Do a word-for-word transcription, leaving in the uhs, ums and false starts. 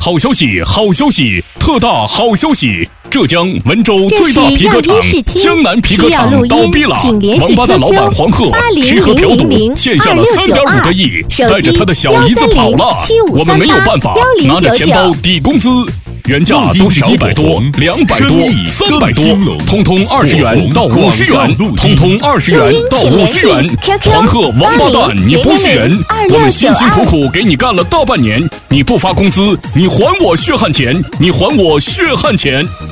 好消息，好消息，特大好消息！浙江温州最大皮革厂江南皮革厂倒闭了，王八蛋老板黄鹤吃喝嫖赌欠下了三点五个亿，带着他的小姨子跑了。我们没有办法，拿着钱包抵工资。原价都是一百多、两百多、三百多，通通二十元到五十元，通通二十元到五十元。黄鹤王八蛋，你不是人！我们辛辛苦苦给你干了大半年，你不发工资，你还我血汗钱！你还我血汗钱！